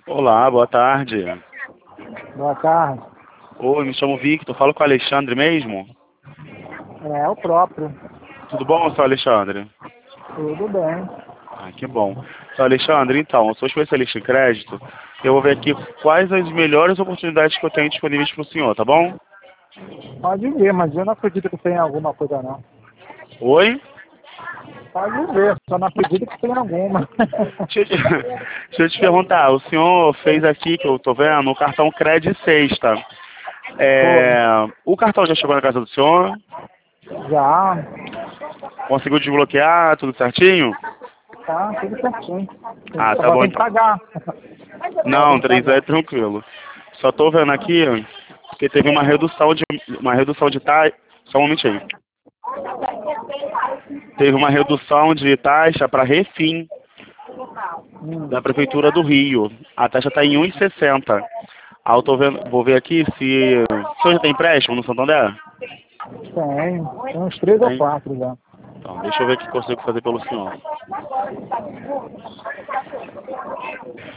Olá, boa tarde. Boa tarde. Oi, me chamo Victor, falo com o Alexandre mesmo? É o próprio. Tudo bom, seu Alexandre? Tudo bem. Ah, que bom. Seu Alexandre, então, eu sou especialista em crédito. Eu vou ver aqui quais as melhores oportunidades que eu tenho disponíveis para o senhor, tá bom? Pode ver, mas eu não acredito que tenha alguma coisa não. Oi? Pode ver, só não acredito que tenha alguma. Deixa eu te, deixa eu te perguntar, o senhor fez aqui, que eu tô vendo, o cartão Cred Sexta. Foi. O cartão já chegou na casa do senhor? Já, Conseguiu desbloquear tudo certinho? tá tudo certinho. Ah, tá Só bom tem que então. pagar. Só Não, tem que 3 é pagar. tranquilo. Só tô vendo aqui que teve uma redução de taxa. Só um momentinho. Teve uma redução de taxa para refim da Prefeitura do Rio. A taxa está em 1,60. Ah, eu tô vendo, vou ver aqui se. O senhor já tem empréstimo no Santander? Tem uns 3 ou Tem? 4 já. Então, deixa eu ver o que eu consigo fazer pelo senhor.